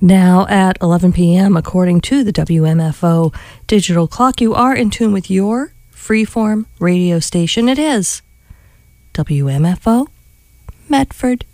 Now at 11 p.m., according to the WMFO digital clock, you are in tune with your freeform radio station. It is WMFO Medford.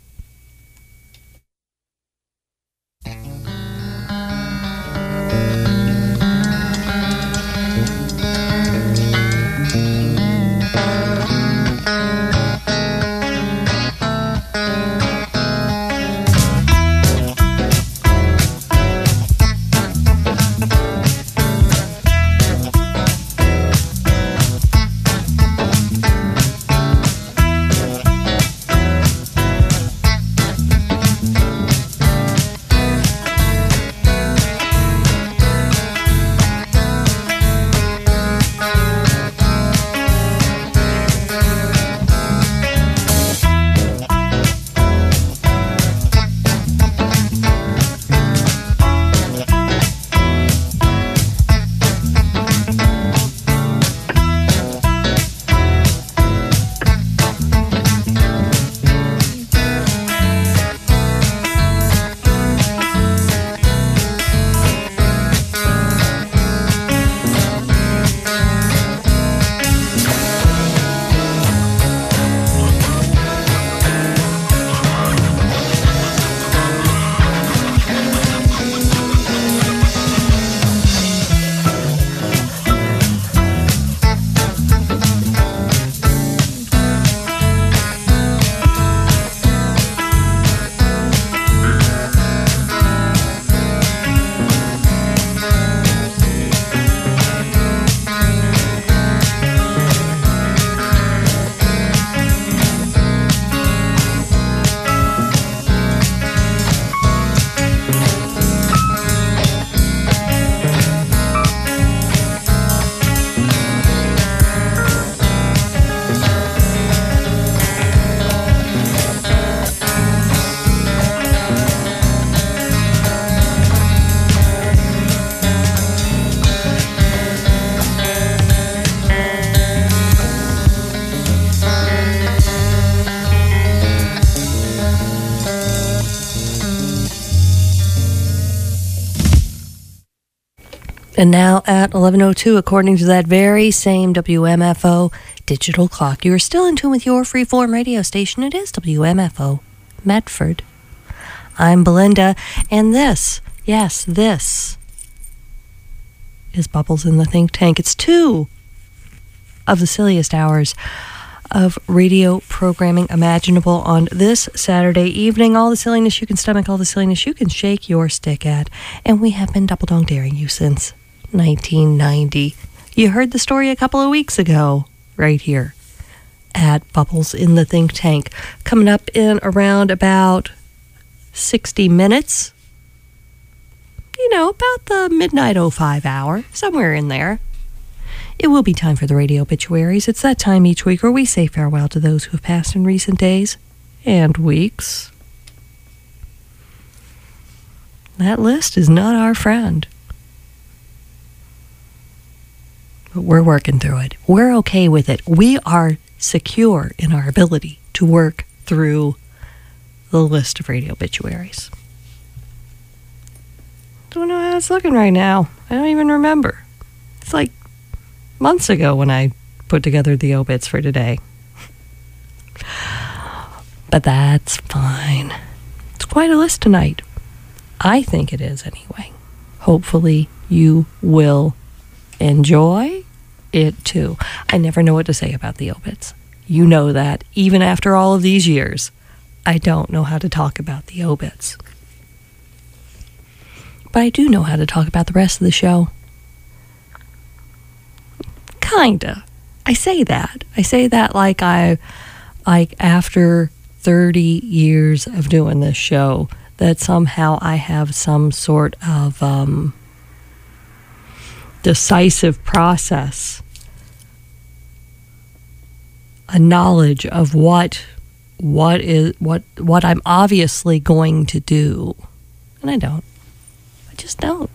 And now at 11:02, according to that very same WMFO digital clock, you are still in tune with your freeform radio station. It is WMFO Medford. I'm Belinda, and this, yes, this is Bubbles in the Think Tank. It's 2 of the silliest hours of radio programming imaginable on this Saturday evening. All the silliness you can stomach, all the silliness you can shake your stick at. And we have been double dog daring you since 1990. You heard the story a couple of weeks ago, right here at Bubbles in the Think Tank. Coming up in around about 60 minutes. You know, about the midnight 05 hour, somewhere in there. It will be time for the radio obituaries. It's that time each week where we say farewell to those who have passed in recent days and weeks. That list is not our friend. But we're working through it. We're okay with it. We are secure in our ability to work through the list of radio obituaries. Don't know how it's looking right now. I don't even remember. It's like months ago when I put together the obits for today. But that's fine. It's quite a list tonight. I think it is anyway. Hopefully you will enjoy it too. I never know what to say about the obits. You know that. Even after all of these years, I don't know how to talk about the obits. But I do know how to talk about the rest of the show. Kinda. I say that. I say that like after 30 years of doing this show, that somehow I have some sort of decisive process, a knowledge of what I'm obviously going to do. And I don't. I just don't.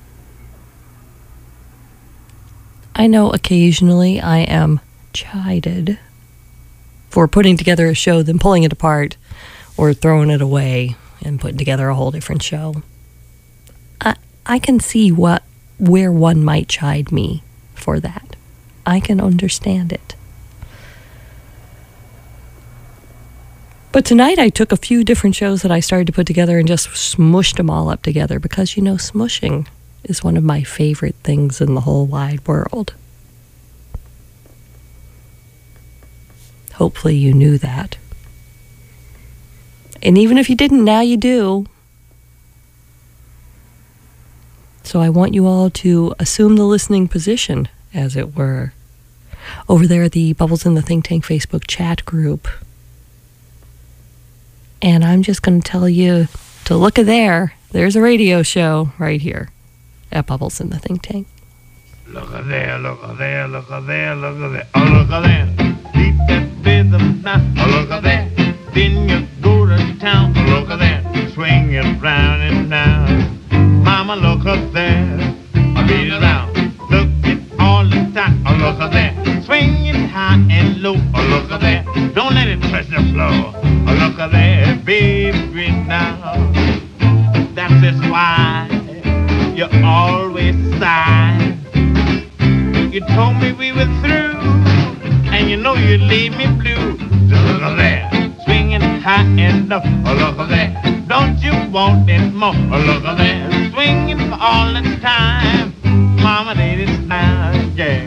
I know occasionally I am chided for putting together a show, then pulling it apart or throwing it away and putting together a whole different show. I can see where one might chide me for that. I can understand it. But tonight I took a few different shows that I started to put together and just smushed them all up together because, you know, smushing is one of my favorite things in the whole wide world. Hopefully you knew that. And even if you didn't, now you do. So I want you all to assume the listening position, as it were, over there at the Bubbles in the Think Tank Facebook chat group. And I'm just going to tell you to look at there. There's a radio show right here at Bubbles in the Think Tank. Look at there, look at there, look at there, look at there. Oh, look at there. Beat that rhythm now. Oh, look at there. Then you go to town. Oh, look at there. Swing it round and down. Mama, look up there. I beat it round. Look it all the time. Oh, look at there. Swing it high and low. Oh, look at there. Don't let it touch the floor. Oh, look at there, baby, now. That's just why you always sigh. You told me we were through, and you know you leave me blue. Just look at there, swinging high and low. Oh, look at there. Don't you want it more? Oh, look at there, swinging all the time. Mama, lady, now, yeah.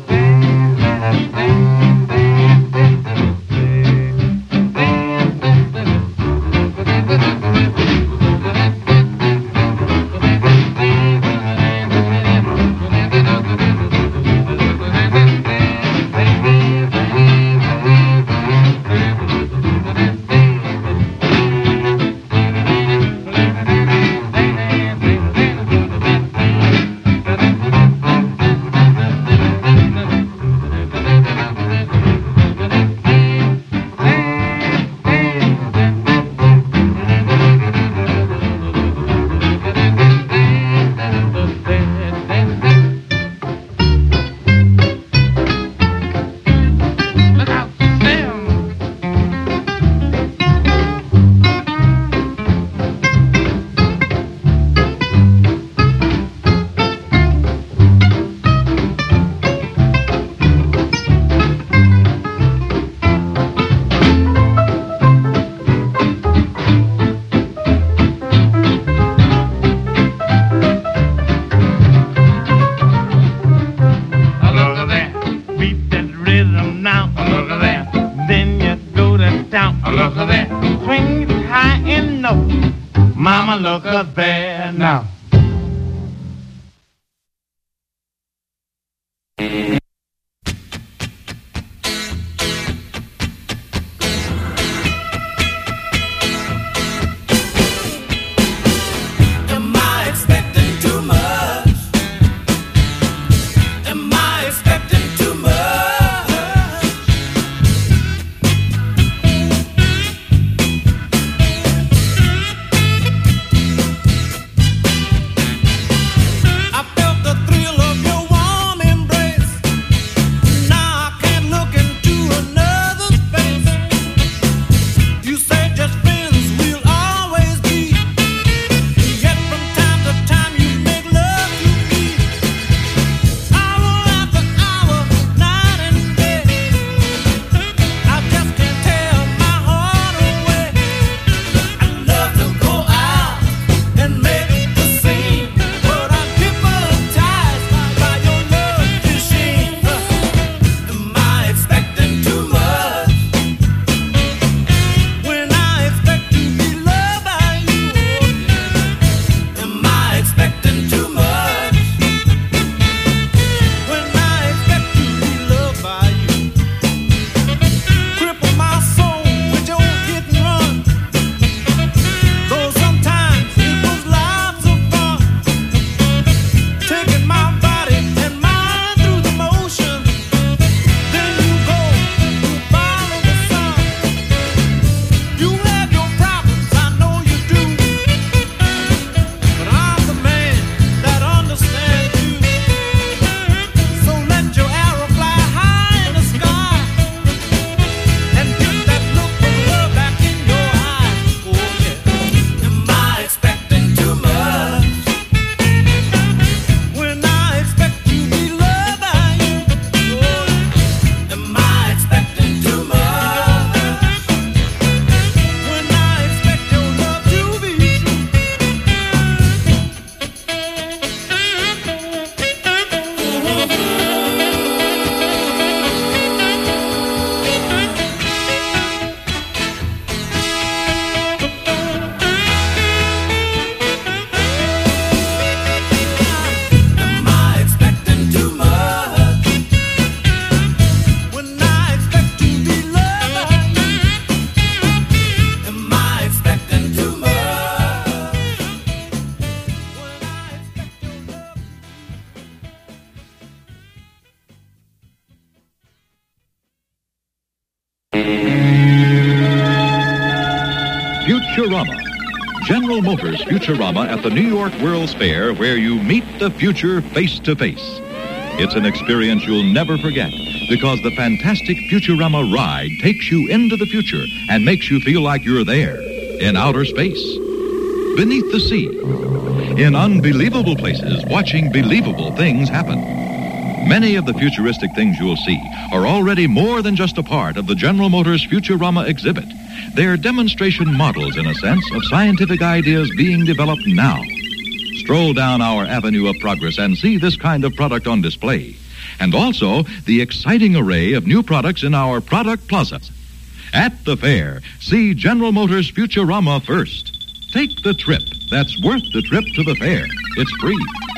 Look up there now. Futurama. General Motors Futurama at the New York World's Fair, where you meet the future face to face. It's an experience you'll never forget because the fantastic Futurama ride takes you into the future and makes you feel like you're there in outer space, beneath the sea, in unbelievable places, watching believable things happen. Many of the futuristic things you'll see are already more than just a part of the General Motors Futurama exhibit. They're demonstration models, in a sense, of scientific ideas being developed now. Stroll down our avenue of progress and see this kind of product on display. And also the exciting array of new products in our product plaza. At the fair, see General Motors Futurama first. Take the trip. That's worth the trip to the fair. It's free.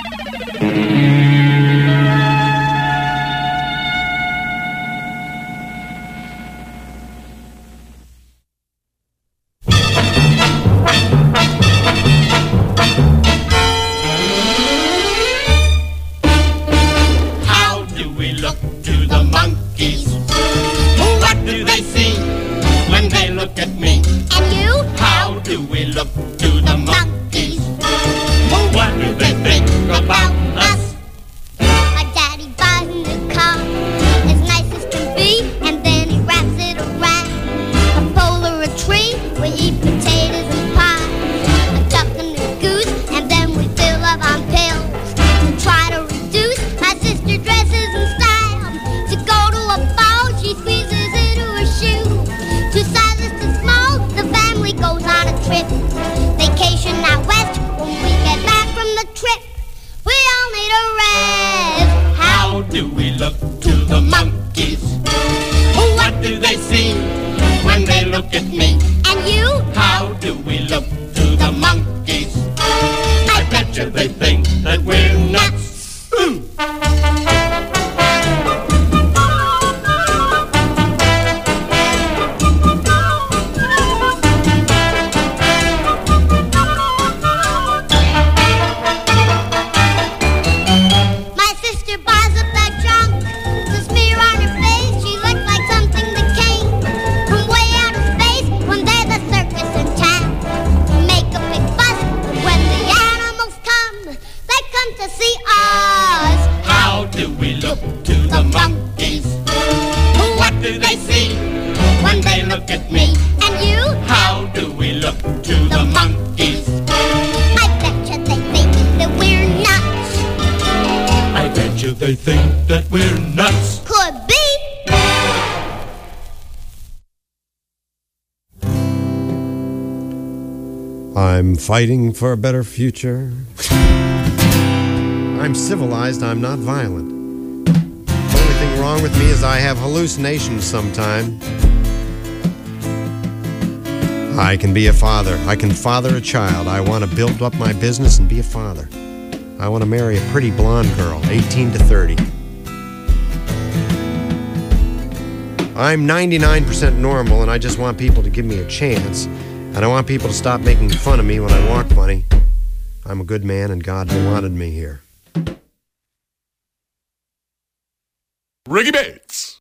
I'm fighting for a better future. I'm civilized, I'm not violent. The only thing wrong with me is I have hallucinations sometime. I can be a father. I can father a child. I want to build up my business and be a father. I want to marry a pretty blonde girl, 18 to 30. I'm 99% normal, and I just want people to give me a chance. And I want people to stop making fun of me when I walk funny. I'm a good man, and God wanted me here. Ricky Bates.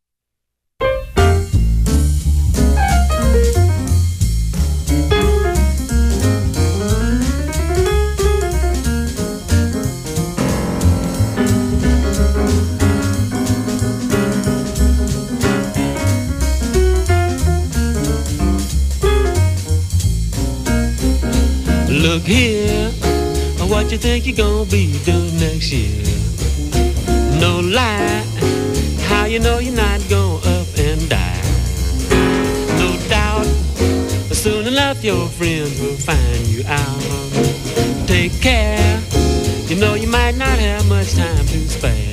Look here, what you think you're gonna be doing next year? No lie, how you know you're not going up and die? No doubt, soon enough your friends will find you out. Take care, you know you might not have much time to spare.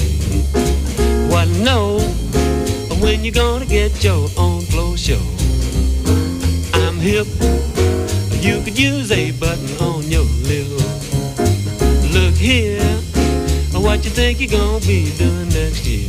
Well, I know when you're gonna get your own floor show. I'm hip, you could use a button on your lip. Look here, what you think you're gonna be doing next year?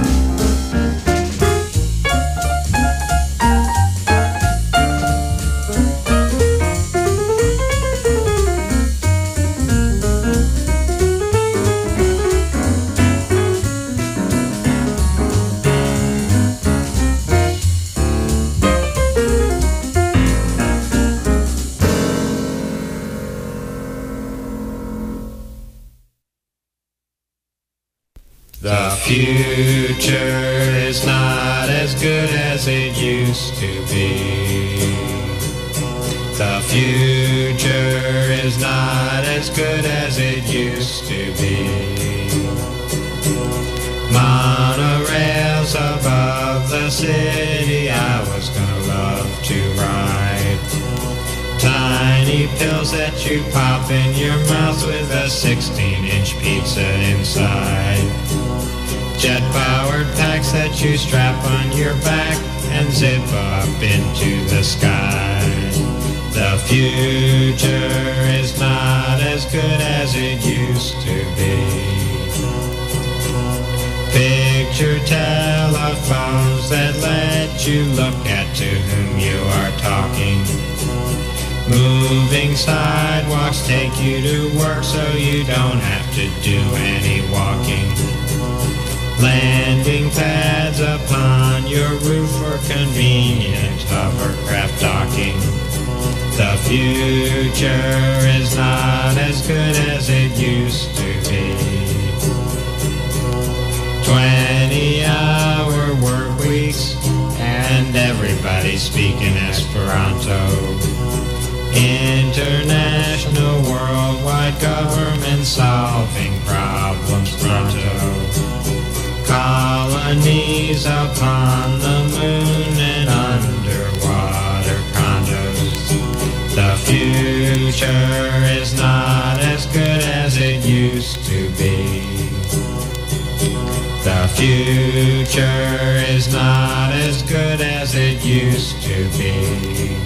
The future is not as good as it used to be. The future is not as good as it used to be. Monorails above the city I was gonna love to ride. Tiny pills that you pop in your mouth with a 16-inch pizza inside. Jet-powered packs that you strap on your back and zip up into the sky. The future is not as good as it used to be. Picture telephones that let you look at to whom you are talking. Moving sidewalks take you to work so you don't have to do any walking. Landing pads upon your roof for convenient hovercraft docking. The future is not as good as it used to be. 20-hour work weeks and everybody speaking Esperanto. International worldwide government solving problems pronto. Colonies upon the moon and underwater condos. The future is not as good as it used to be. The future is not as good as it used to be.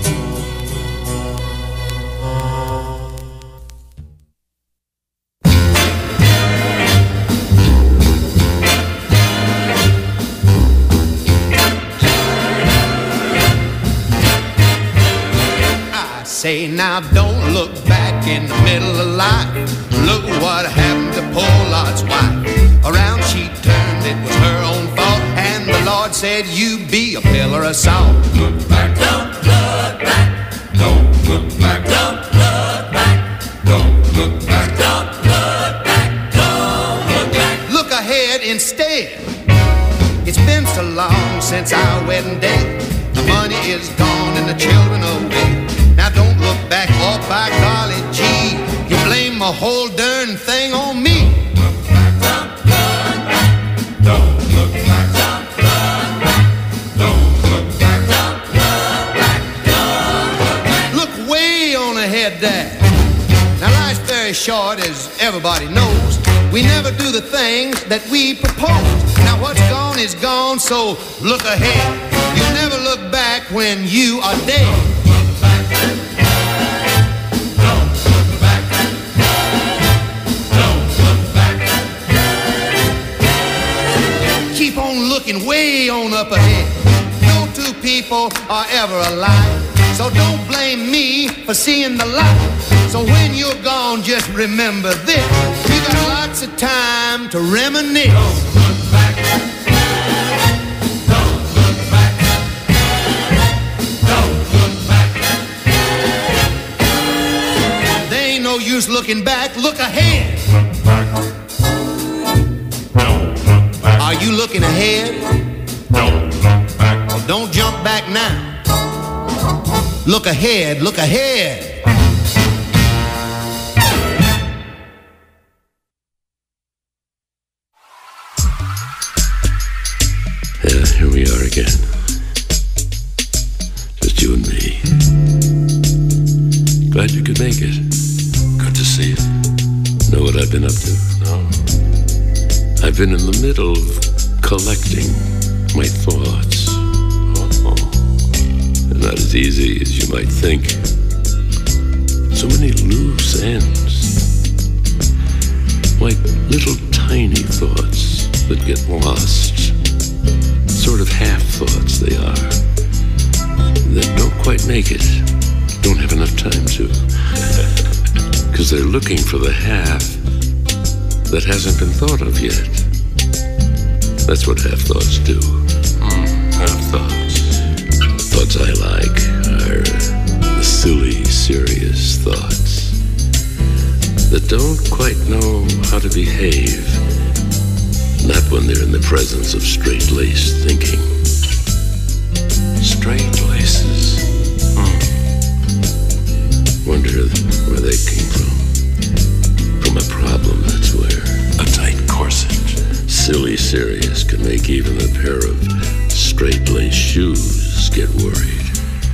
Say now, don't look back in the middle of life. Look what happened to poor Lot's wife. Around she turned, it was her own fault, and the Lord said, you be a pillar of salt. Look back, don't look back. Don't look back, don't look back. Don't look back, don't look back. Don't look back. Look ahead instead. It's been so long since our wedding day. The money is gone and the children away. Now don't look back, oh by golly gee, you blame the whole darn thing on me. Look back, don't look back. Don't look back, don't look back. Don't look back, don't look back. Don't look back. Look way on ahead there. Now life's very short, as everybody knows. We never do the things that we propose. Now what's gone is gone, so look ahead. You never look back when you are dead. Keep on looking way on up ahead. No two people are ever alike, so don't blame me for seeing the light. So when you're gone, just remember this: you got lots of time to reminisce. Don't look back. Don't look back. Don't look back. There ain't no use looking back. Look ahead. Are you looking ahead? Don't look back. Well, don't jump back now. Look ahead, look ahead. Yeah, here we are again. Just you and me. Glad you could make it. Good to see you. Know what I've been up to? No. I've been in the middle of collecting my thoughts. Not as easy as you might think. So many loose ends, like little tiny thoughts that get lost. Sort of half thoughts they are, that don't quite make it, don't have enough time to. Because they're looking for the half that hasn't been thought of yet. That's what half thoughts do. Half thoughts. Thoughts I like are the silly, serious thoughts that don't quite know how to behave. Not when they're in the presence of straight-laced thinking. Straight laces. Wonder where they came from. From a problem, that's where. A tight corset. Silly serious can make even a pair of straight-laced shoes get worried.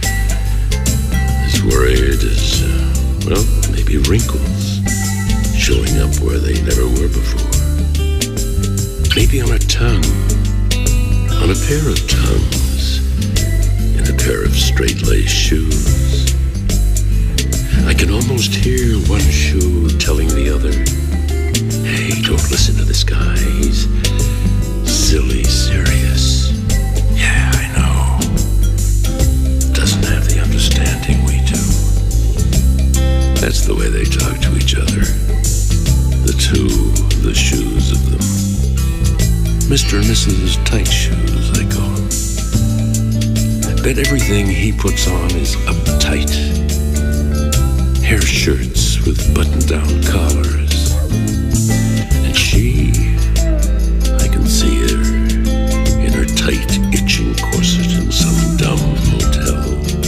As worried as, well, maybe wrinkles showing up where they never were before. Maybe on a tongue, on a pair of tongues, in a pair of straight-laced shoes. I can almost hear one shoe telling the other, hey, don't listen to this guy, he's silly serious. Yeah, I know. Doesn't have the understanding we do. That's the way they talk to each other. The two, the shoes of them. Mr. and Mrs. Tight Shoes, I call them. I bet everything he puts on is uptight. Hair shirts with button-down collars. And she, I can see her in her tight, itching corset in some dumb hotel.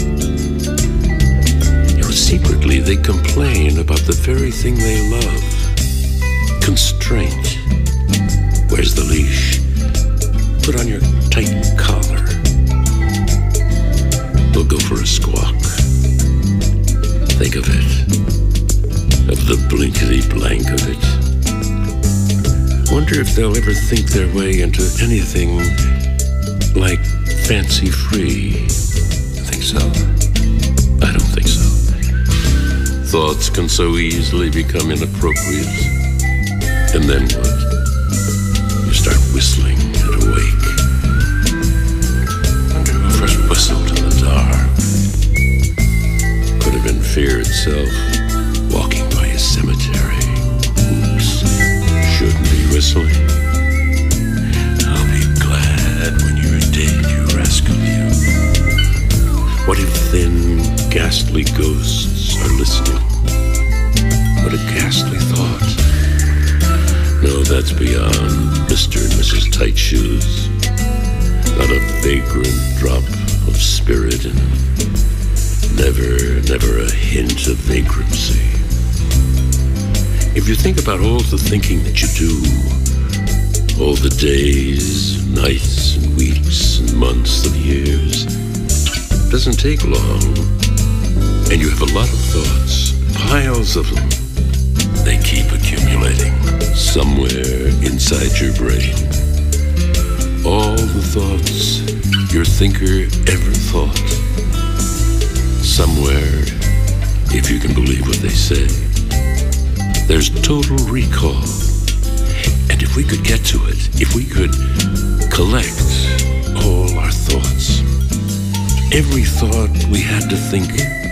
You know, secretly they complain about the very thing they love. Constraint. Where's the leash? Put on your tight collar. We'll go for a squawk. Think of it. Of the blinkety-blank of it. Wonder if they'll ever think their way into anything like fancy-free. Think so? I don't think so. Thoughts can so easily become inappropriate. And then what? You start whistling and awake. Wonder who first whistled in the dark. Could have been fear itself, walking by a cemetery. Oops, shouldn't be whistling. I'll be glad when you're dead, you rascal, you. What if thin, ghastly ghosts are listening? What a ghastly thought. No, that's beyond Mr. and Mrs. Tight Shoes. Not a vagrant drop of spirit in them. Never a hint of vagrancy. If you think about all the thinking that you do, all the days, nights, and weeks, and months, and years, it doesn't take long. And you have a lot of thoughts, piles of them. They keep accumulating somewhere inside your brain. All the thoughts your thinker ever thought. Somewhere, if you can believe what they say, there's total recall. And if we could get to it, if we could collect all our thoughts, every thought we had to think,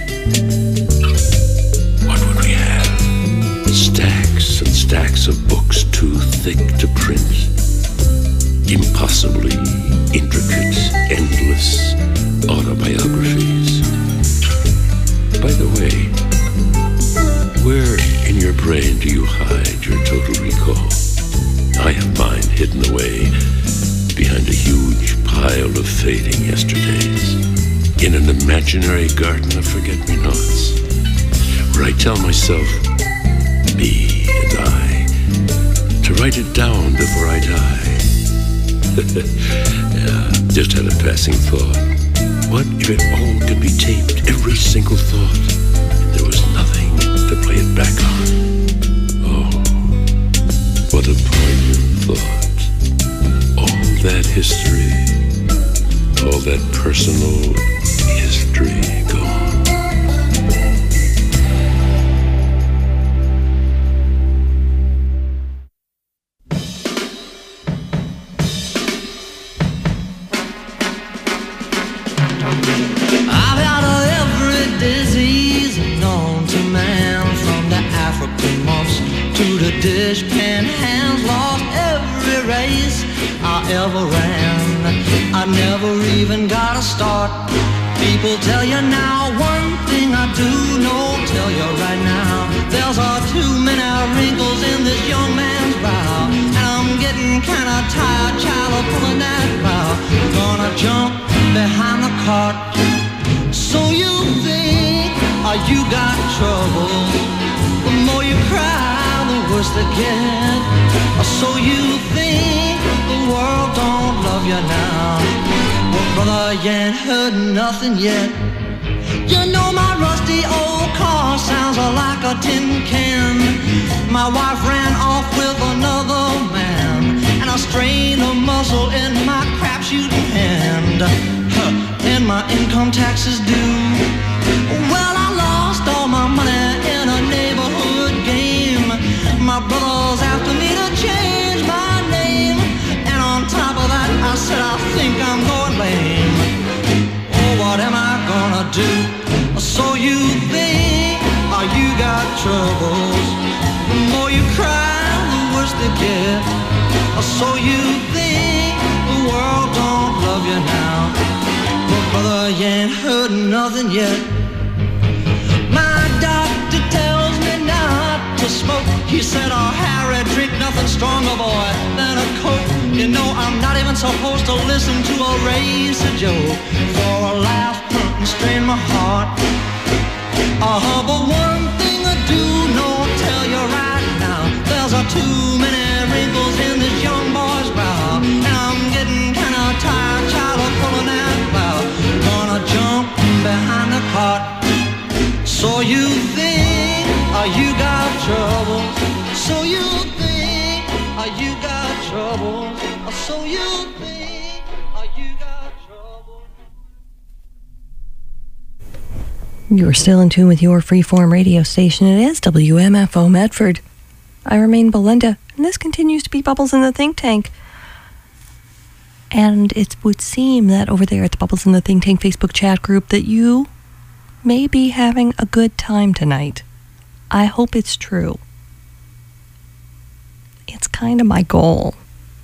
what would we have? Stacks and stacks of books too thick to print. Impossibly intricate, endless autobiographies. By the way, where in your brain do you hide your total recall? I have mine hidden away behind a huge pile of fading yesterdays, in an imaginary garden of forget-me-nots, where I tell myself, me and I, to write it down before I die. Yeah, just had a passing thought. What if it all could be taped, every single thought, and there was nothing to play it back on? Oh, what a poignant thought. that history, all that personal history gone. I've had every disease known to man, from the African mumps to the dishpan hands. Lost every race I ever ran. I never even got a start. People tell you now, one thing I do know, tell you right now, there's too many wrinkles in this young man's brow, and I'm getting kinda tired, child, of pulling that bow. Gonna jump behind the cart. So you think, you got trouble? The more you cry, the worse they get. So you think the world don't love you now? Well, brother, you ain't heard nothing yet. You know my rusty old car sounds like a tin can. My wife ran off with another man, and I strained a muscle in my crapshooting hand. And my income taxes due. Well, I lost all my money in a neighborhood game. My brother's after me to change my name, and on top of that, I said I think I'm going lame. Oh, what am I gonna do? So you think, you got troubles? The more you cry, the worse they get. So you think the world don't love you now? But brother, you ain't heard nothing yet. My doctor tells me not to smoke. He said, oh, Harry, drink nothing stronger, boy, than a Coke. You know, I'm not even supposed to listen to a racer joke, for a laugh and strain my heart. But one thing I do know, tell you right now, there's too many wrinkles in this young boy's brow, and I'm getting kinda tired, child, of pulling that bow. Gonna jump behind the cart. So you think, you got trouble? So you think, you got trouble? So you think, you got trouble? You are still in tune with your freeform radio station. It is WMFO Medford. I remain Belinda, and this continues to be Bubbles in the Think Tank. And it would seem that over there at the Bubbles in the Think Tank Facebook chat group that you may be having a good time tonight. I hope it's true. It's kind of my goal.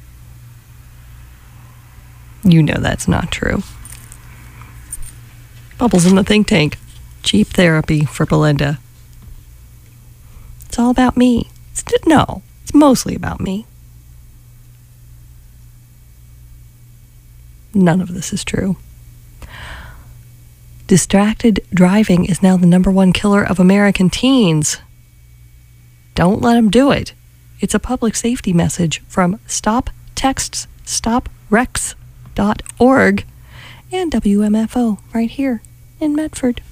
You know that's not true. Bubbles in the Think Tank. Cheap therapy for Belinda. It's all about me. It's mostly about me. None of this is true. Distracted driving is now the .1 killer of American teens. Don't let them do it. It's a public safety message from StopTextsStopWrecks.org and WMFO right here in Medford.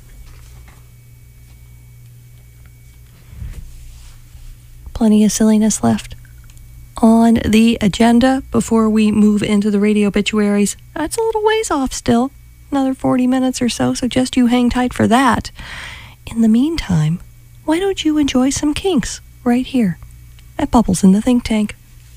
Plenty of silliness left on the agenda before we move into the radio obituaries. That's a little ways off still. Another 40 minutes or so, so just you hang tight for that. In the meantime, why don't you enjoy some Kinks right here at Bubbles in the Think Tank?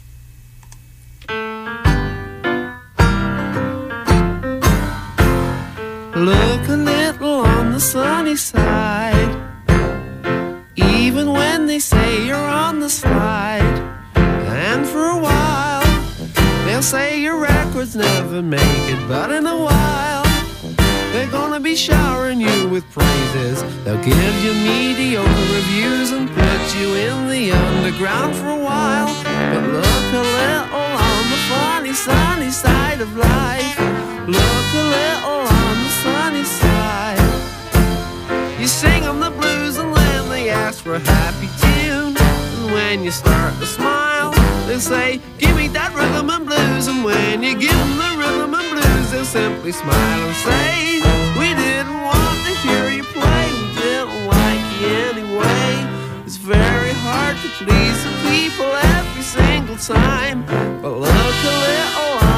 Look a little on the sunny side, even when they say you're on the slide. And for a while they'll say your records never make it, but in a while they're gonna be showering you with praises. They'll give you mediocre reviews and put you in the underground for a while. But look a little on the funny sunny side of life. Look a little on the sunny side. You sing them the blues and then they ask for a happy tune. And when you start to smile, they say, give me that rhythm and blues. And when you give them the rhythm and blues, they'll simply smile and say, we didn't want to hear you play, we didn't like you anyway. It's very hard to please the people every single time. But look a little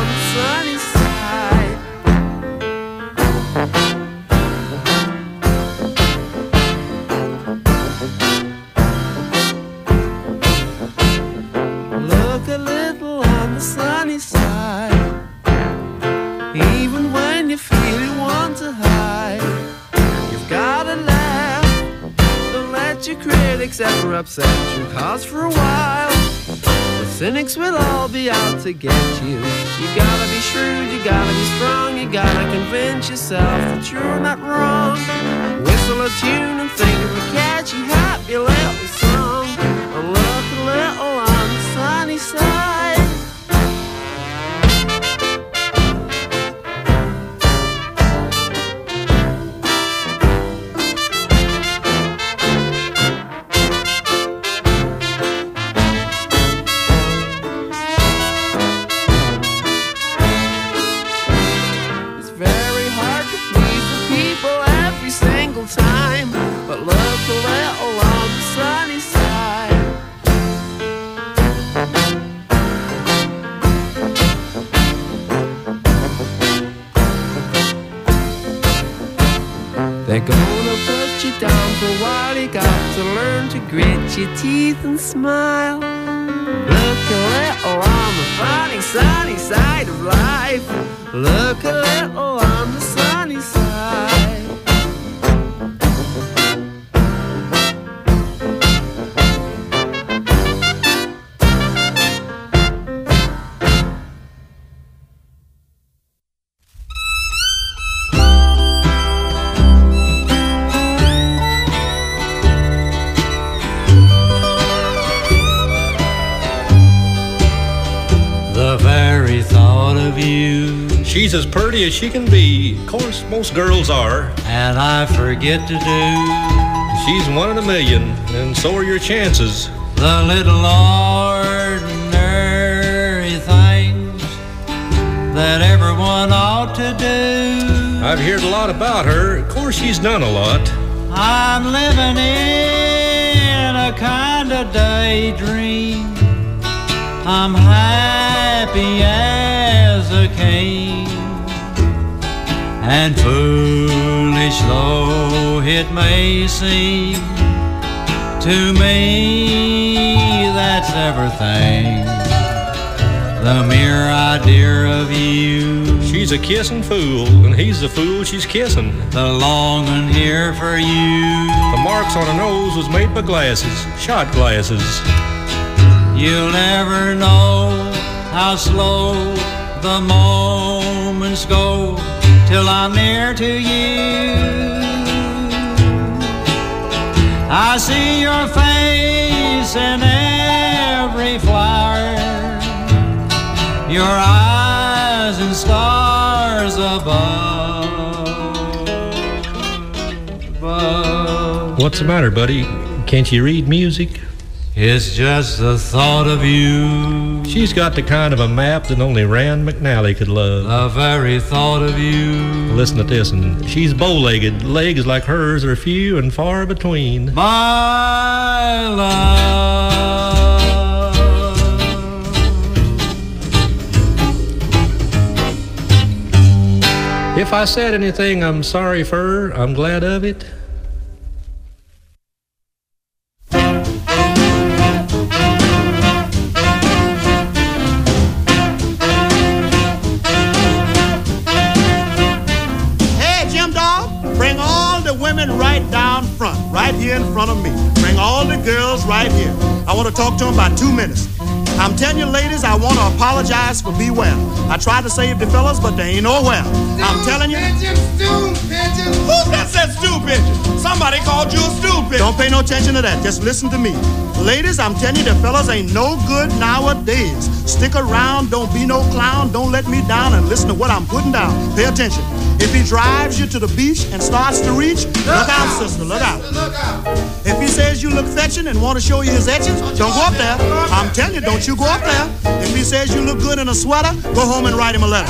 side. Even when you feel you want to hide, you've gotta laugh. Don't let your critics ever upset you, cause for a while the cynics will all be out to get you. You gotta be shrewd, you gotta be strong, you gotta convince yourself that you're not wrong. Whistle a tune and think of a catchy, happy little song, and look a little on the sunny side. Time, but look a little on the sunny side. They're gonna put you down for a while. You got to learn to grit your teeth and smile. Look a little on the funny sunny side of life. Look a little on the sunny side. She's as pretty as she can be. Of course, most girls are. And I forget to do. She's one in a million, and so are your chances. The little ordinary things that everyone ought to do. I've heard a lot about her. Of course, she's done a lot. I'm living in a kind of daydream. I'm happy as a king, and foolish though it may seem to me, that's everything. The mere idea of you. She's a kissing fool, and he's the fool she's kissing. The longing here for you. The marks on her nose was made by glasses, shot glasses. You'll never know how slow the moments go till I'm near to you. I see your face in every flower, your eyes and stars above. What's the matter, buddy? Can't you read music? It's just the thought of you. She's got the kind of a map that only Rand McNally could love. The very thought of you. Listen to this, and she's bow-legged. Legs like hers are few and far between. My love. If I said anything I'm sorry for, I'm glad of it. Right down front, right here in front of me. Bring all the girls right here. I want to talk to them about 2 minutes. I'm telling you, ladies, I want to apologize for Be Well. I tried to save the fellas, but they ain't nowhere. I'm telling you. Stool pigeon. Who that said stool pigeon? Somebody called you a stool pigeon. Don't pay no attention to that. Just listen to me. Ladies, I'm telling you, the fellas ain't no good nowadays. Stick around, don't be no clown, don't let me down, and listen to what I'm putting down. Pay attention. If he drives you to the beach and starts to reach, look out, sister, look out. Look out. If he says you look fetching and want to show you his etchings, don't go up there. I'm telling you, don't you go up there. If he says you look good in a sweater, go home and write him a letter.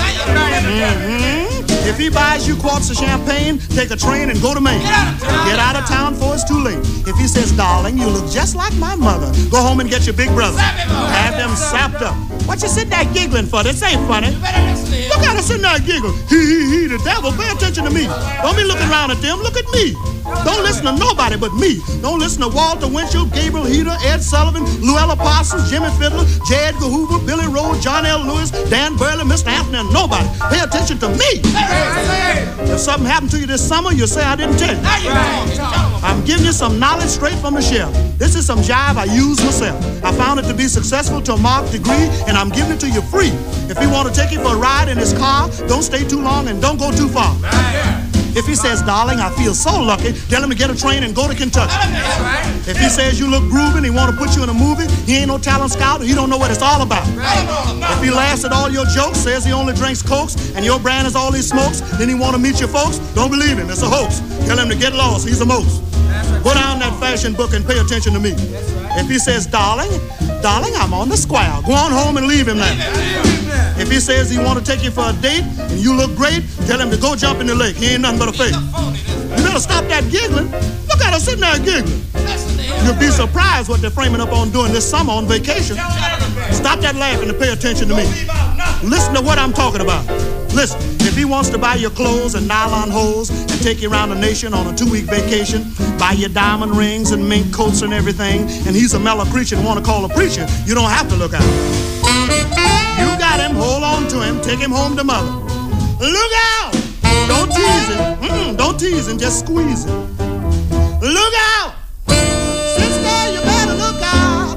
If he buys you quarts of champagne, take a train and go to Maine. Get out of town before it's too late. If he says, darling, you look just like my mother, go home and get your big brother. Have them sapped up. What you sitting there giggling for? This ain't funny. Look at us sitting there giggling. He, the devil. Pay attention to me. Don't be looking around at them. Look at me. Don't listen to nobody but me. Don't listen to Walter Winchell, Gabriel Heater, Ed Sullivan, Llewellyn Parsons, Jimmy Fiddler, J. Edgar Hoover, Billy Rose, John L. Lewis, Dan Burley, Mr. Anthony, and nobody. Pay attention to me. If something happened to you this summer, you'll say I didn't tell you. I'm giving you some knowledge straight from the shelf. This is some jive I use myself. I found it to be successful to a marked degree, and I'm giving it to you free. If you want to take you for a ride in his car, don't stay too long and don't go too far. If he says, darling, I feel so lucky, tell him to get a train and go to Kentucky. If he says you look groovy and he want to put you in a movie, he ain't no talent scout and he don't know what it's all about. If he laughs at all your jokes, says he only drinks Cokes, and your brand is all he smokes, then he want to meet your folks, don't believe him, it's a hoax. Tell him to get lost, he's a most. Go down that fashion book and pay attention to me. If he says, darling, I'm on the square, go on home and leave him now. If he says he want to take you for a date and you look great, tell him to go jump in the lake. He ain't nothing but a fake. You better stop that giggling. Look at her sitting there giggling. You'll be surprised what they're framing up on doing this summer on vacation. Stop that laughing and pay attention to me. Listen to what I'm talking about. Listen, if he wants to buy your clothes and nylon hose and take you around the nation on a 2-week vacation, buy your diamond rings and mink coats and everything, and he's a mellow creature and want to call a preacher, you don't have to look out. You got him, hold on to him, take him home to mother. Look out! Don't tease him. Don't tease him, just squeeze him. Look out! Sister, you better look out.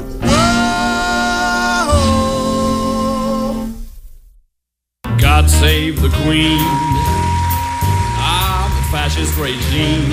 Whoa. God save the Queen. Ah, the fascist regime.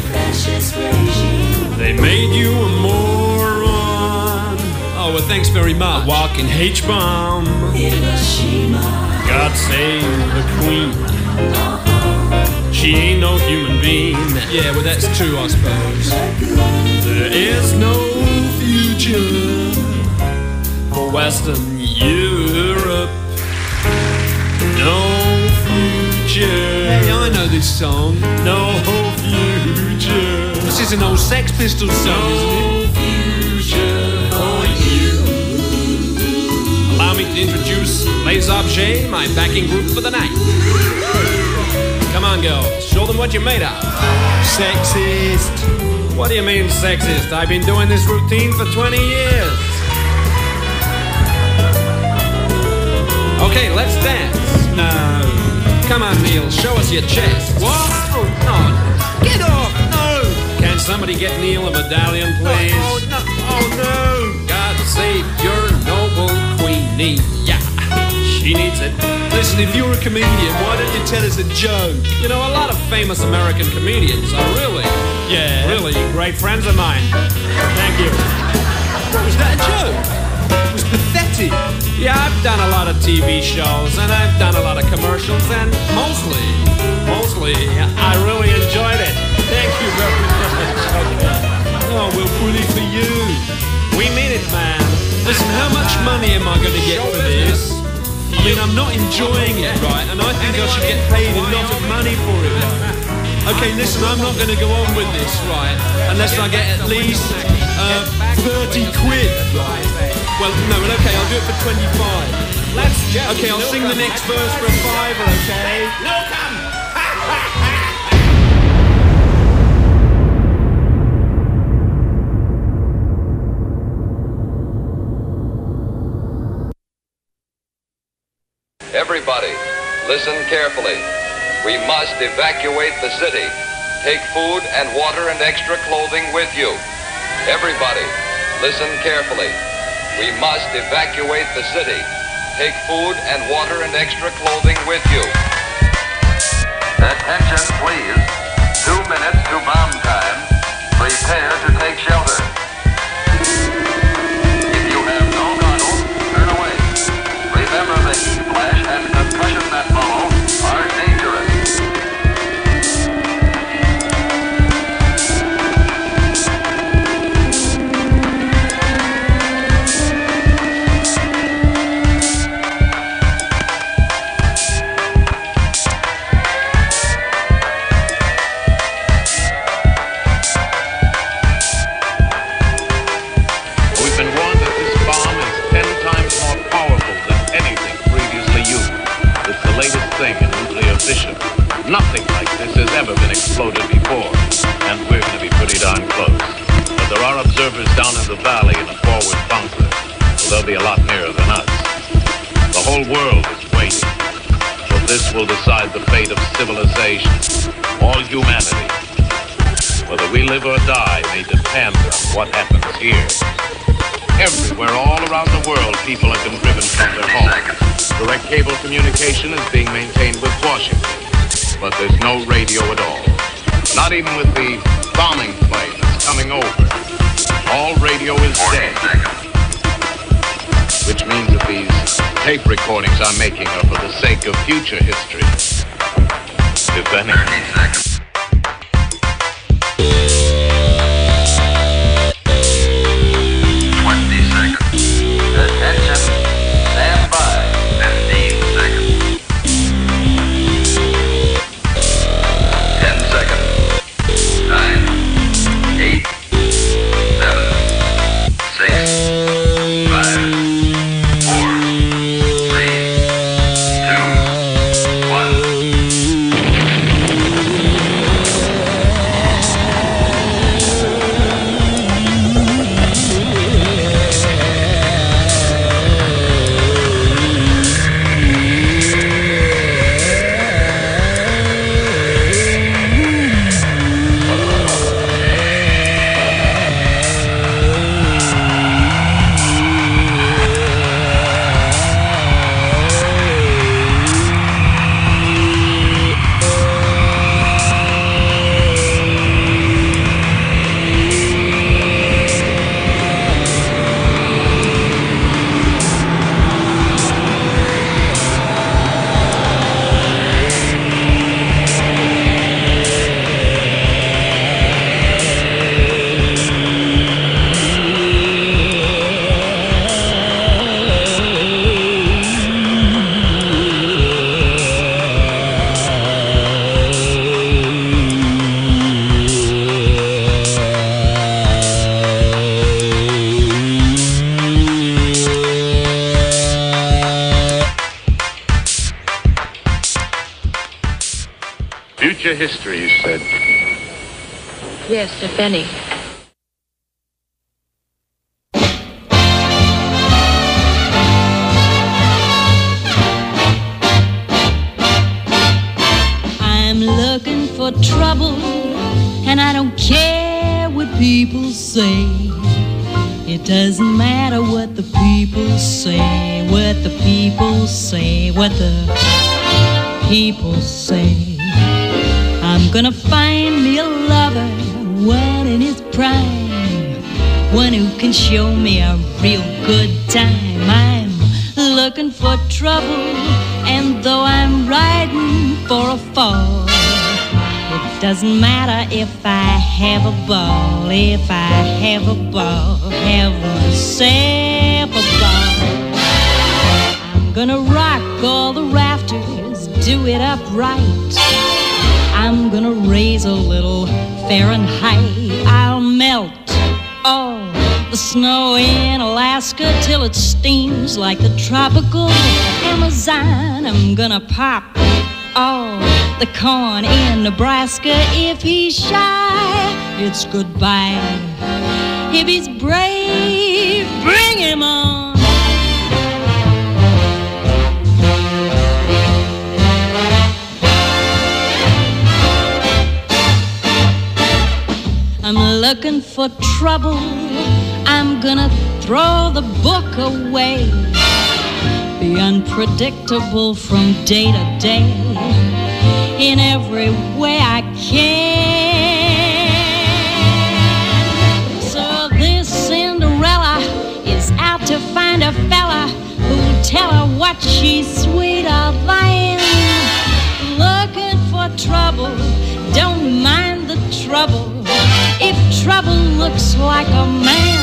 They made you a moron. Oh, well, thanks very much. A walking H-bomb. Hiroshima. God save the Queen. She ain't no human being. Yeah, well, that's true, I suppose. There is no future for Western Europe. No future. Hey, I know this song. No future. This is an old Sex Pistols song, isn't it? No future for you. Allow me to introduce Les Objets, my backing group for the night. Come on, girls. Show them what you're made of. Sexist. What do you mean, sexist? I've been doing this routine for 20 years. Okay, let's dance. No. Come on, Neil. Show us your chest. What? Oh, no. Get off. No. Can somebody get Neil a medallion, please? Oh, no. Oh, no. God save your noble queenie. Yeah. She needs it. Listen, if you're a comedian, why don't you tell us a joke? You know, a lot of famous American comedians are really great friends of mine. Thank you. What was that, a joke? It was pathetic. Yeah, I've done a lot of TV shows, and I've done a lot of commercials, and mostly, I really enjoyed it. Thank you very much. Okay. Oh, we'll bully for you. We mean it, man. Listen, how much money am I going to get for this? I mean, I'm not enjoying it, right? And I think I should get paid a lot of money for it, right? Okay, listen, I'm not going to go on with this, right? Unless I get at least 30 quid, right? Well, no, okay, I'll do it for 25. Okay, I'll sing the next verse for a fiver, okay? No, come! Everybody, listen carefully. We must evacuate the city. Take food and water and extra clothing with you. Everybody, listen carefully. We must evacuate the city. Take food and water and extra clothing with you. Attention, please. 2 minutes to bomb time. Prepare to take shelter. If you have no goggles, turn away. Remember the heat flash and concussion that follow are dangerous. We've been warned that this bomb is 10 times more powerful than anything previously used. It's the latest thing in nuclear fission. Nothing like this has ever been exploded before, and we're pretty darn close. But there are observers down in the valley in a forward bunker. So they'll be a lot nearer than us. The whole world is waiting. For this will decide the fate of civilization, all humanity. Whether we live or die may depend on what happens here. Everywhere, all around the world, people have been driven from their homes. Direct cable communication is being maintained with Washington, but there's no radio at all. Not even with the bombing plane that's coming over. All radio is dead. Which means that these tape recordings I'm making are for the sake of future history. If any. 30 seconds. Attention, stand by. 15 seconds. 10 seconds. 9, 8, 7, 6, 5, 4, 3, 2, 2. Future history, you said. Yes, if any. I'm looking for trouble, and I don't care what people say. It doesn't matter what the people say, what the people say, what the people say. I'm gonna find me a lover, one in his prime, one who can show me a real good time. I'm looking for trouble, and though I'm riding for a fall, it doesn't matter if I have a ball, if I have a ball, have myself a ball. I'm gonna rock all the rafters, do it upright. I'm gonna raise a little Fahrenheit. I'll melt all the snow in Alaska till it steams like the tropical Amazon. I'm gonna pop all the corn in Nebraska. If he's shy, it's goodbye. If he's brave, bring him on. I'm looking for trouble. I'm gonna throw the book away. Be unpredictable from day to day in every way I can. So this Cinderella is out to find a fella who'll tell her what she's sweeter than. Looking for trouble, don't mind the trouble. If trouble looks like a man,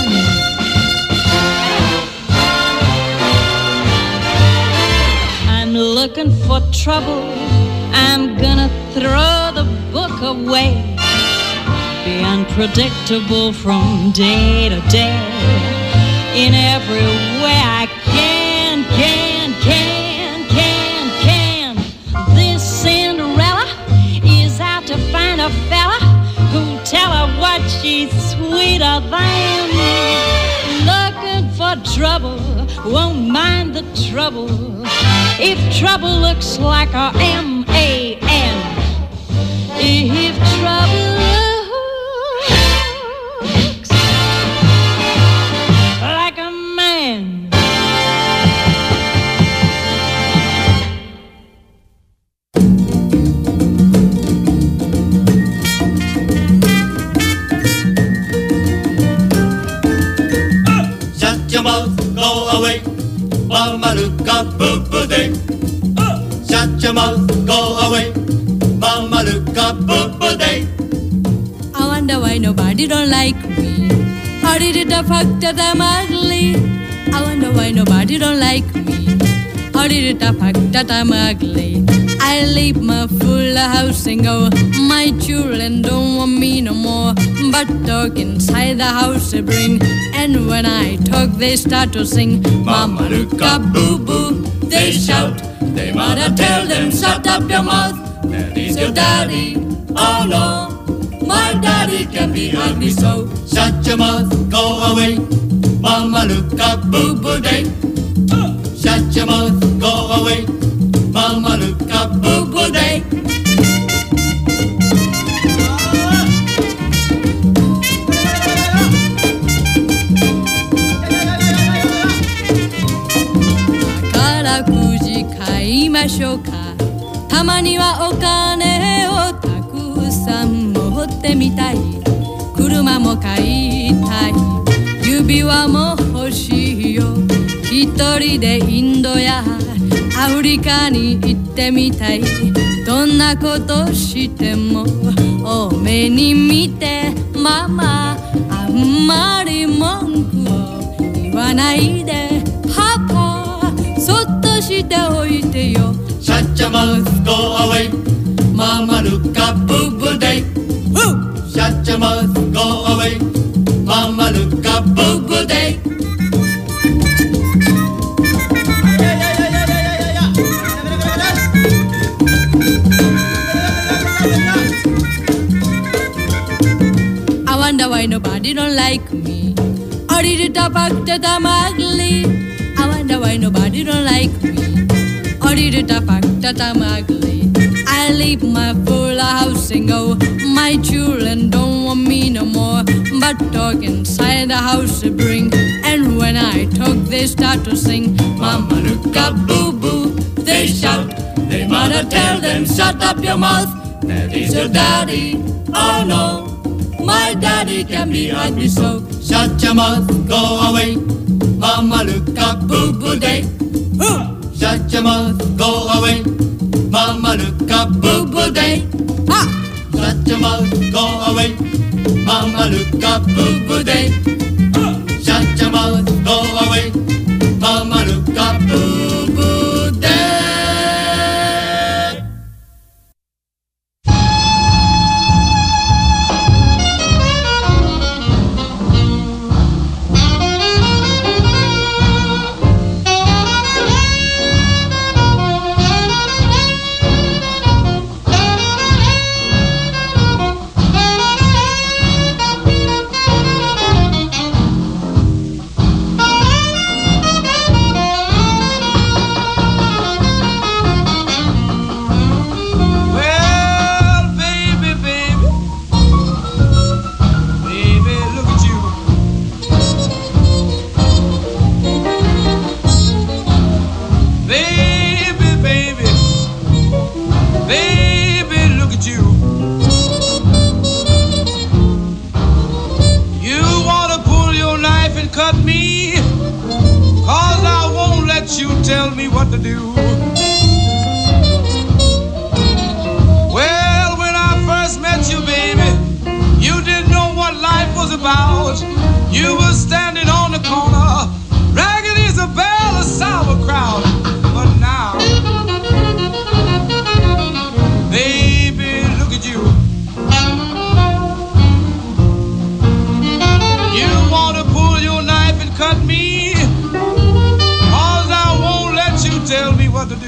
I'm looking for trouble. I'm gonna throw the book away. Be unpredictable from day to day in every way I can. This Cinderella is out to find a fella who'll tell her what trouble, won't mind the trouble. If trouble looks like a M-A-N, if trouble looks like a man. Shut your mouth, go away, Mama Luca, boo-boo-day. Shut your mouth, go away, Mama Luca, boo-boo-day. I wonder why nobody don't like me. Or is it the fact that I'm ugly? I wonder why nobody don't like me. Or is it the fact that I'm ugly? I leave my full house and go. My children don't want me no more, but talk inside the house they bring. And when I talk they start to sing. Mama Luca, boo-boo, they shout. They mother tell them shut up your mouth. Daddy's your daddy, oh no, my daddy can be ugly so. Shut your mouth, go away, Mama Luca, boo-boo-day. Shut your mouth, go away, Mama Luca, boo-boo-day. 宝くじ買いましょうか。たまにはお金をたくさん持ってみたい。車も買いたい。指輪も欲しいよ。一人でインドやアフリカに行ってみたい。どんなことしても多めに見てママ、あんまり文句を言わないでパパ、そっとしておいてよ。 Shut your mouth, go away, Mama Luca, boo-boo-day. Shut your mouth, go away, Mama Luca, boo-boo-day. I wonder why nobody don't like me. Or is it the fact that I'm ugly? I wonder why nobody don't like me. Or is it the fact that I'm ugly? I leave my full house and go. My children don't want me no more, but talk inside the house they bring. And when I talk they start to sing. Mama Luca, boo-boo, they shout. They mother tell them shut up your mouth. Daddy's your daddy, oh no, my daddy can be ugly so. Shut your mouth, go away, Mama Luca, boo-boo-day. Shut your mouth, go away, Mama Luca, boo-boo-day. Shut your mouth, go away, Mama Luca, boo-boo-day. Shut your mouth, go away, Mama Luca, boo-boo-day. Tell me what to do. Well, when I first met you, baby, you didn't know what life was about. You were standing on the corner, ragged Isabel, a sauerkraut. But now, baby, look at you. You want to pull your knife and cut me? Tell me what to do.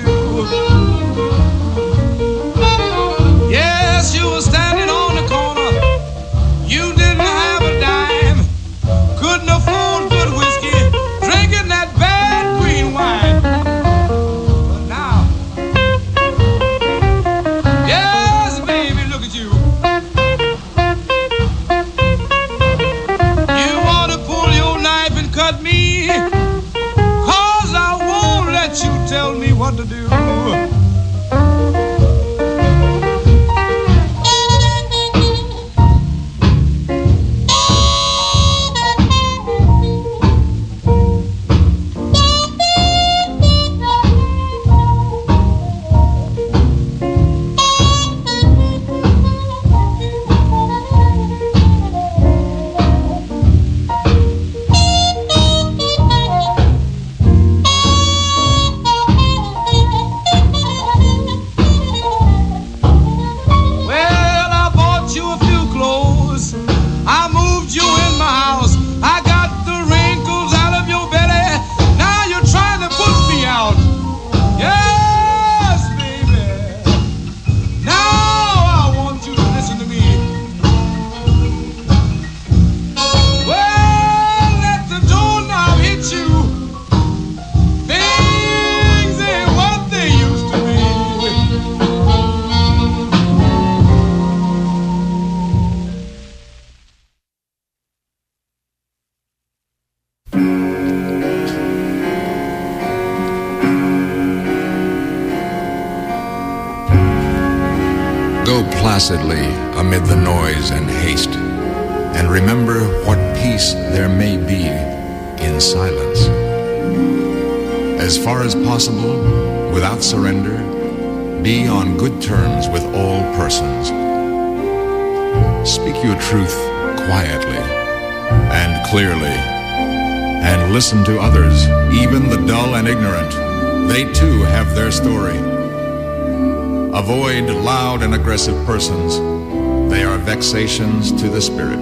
Go placidly amid the noise and haste, and remember what peace there may be in silence. As far as possible, without surrender, be on good terms with all persons. Speak your truth quietly and clearly, and listen to others, even the dull and ignorant. They too have their story. Avoid loud and aggressive persons. They are vexations to the spirit.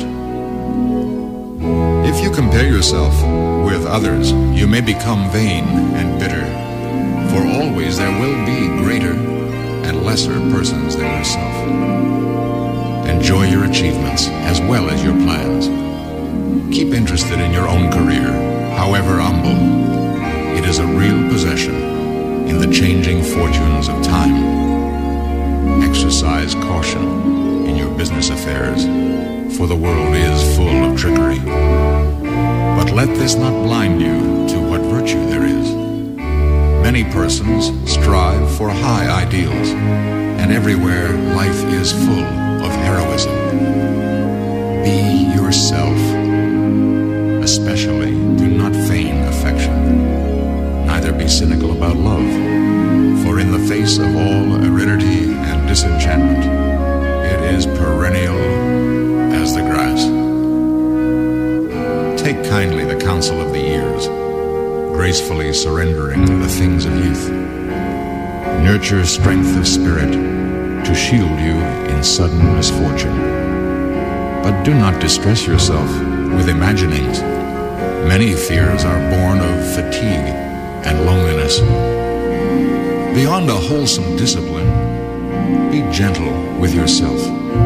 If you compare yourself with others, you may become vain and bitter, for always there will be greater and lesser persons than yourself. Enjoy your achievements as well as your plans. Keep interested in your own career, however humble. It is a real possession in the changing fortunes of time. Exercise caution in your business affairs, for the world is full of trickery. But let this not blind you to what virtue there is. Many persons strive for high ideals, and everywhere life is full of heroism. Be yourself. Especially, do not feign affection. Neither be cynical about love, for in the face of all aridity and disenchantment, it is perennial as the grass. Take kindly the counsel of the years, gracefully surrendering the things of youth. Nurture strength of spirit to shield you in sudden misfortune. But do not distress yourself with imaginings. Many fears are born of fatigue and loneliness. Beyond a wholesome discipline, be gentle with yourself.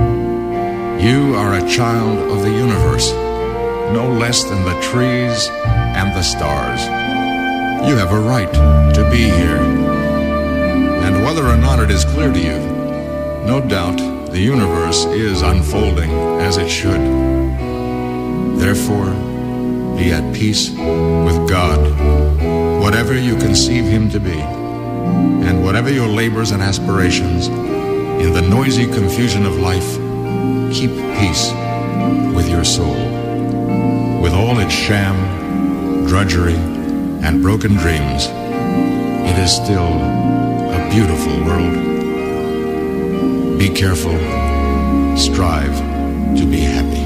You are a child of the universe, no less than the trees and the stars. You have a right to be here. And whether or not it is clear to you, no doubt the universe is unfolding as it should. Therefore, be at peace with God, whatever you conceive Him to be, and whatever your labors and aspirations, in the noisy confusion of life, keep peace with your soul. With all its sham, drudgery, and broken dreams, it is still a beautiful world. Be careful, strive to be happy.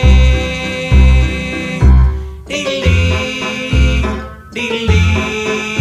Dee-lee, dee-lee.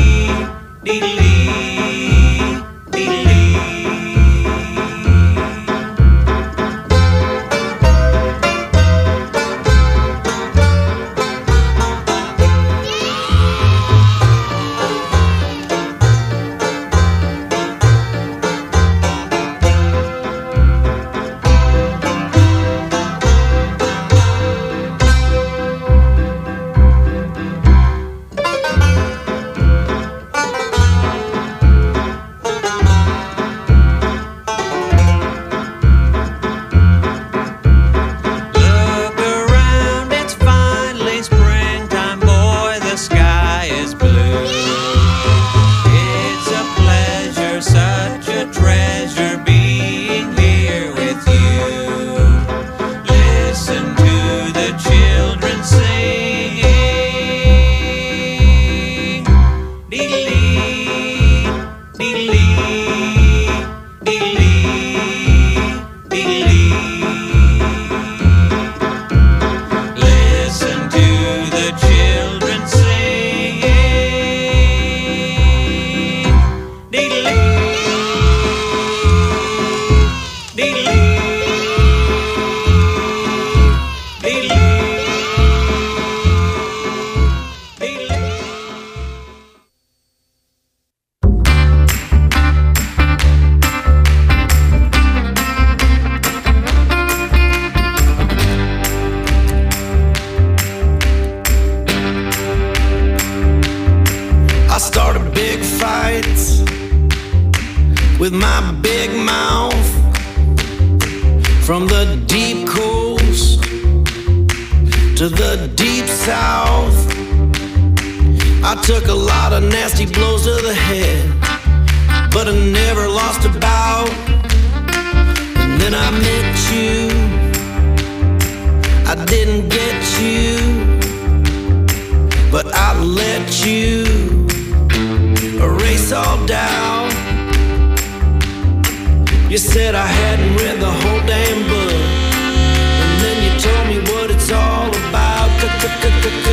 south. I took a lot of nasty blows to the head, but I never lost a bout. And then I met you, I didn't get you, but I let you erase all doubt. You said I hadn't read the whole damn book, and then you told me what it's all about.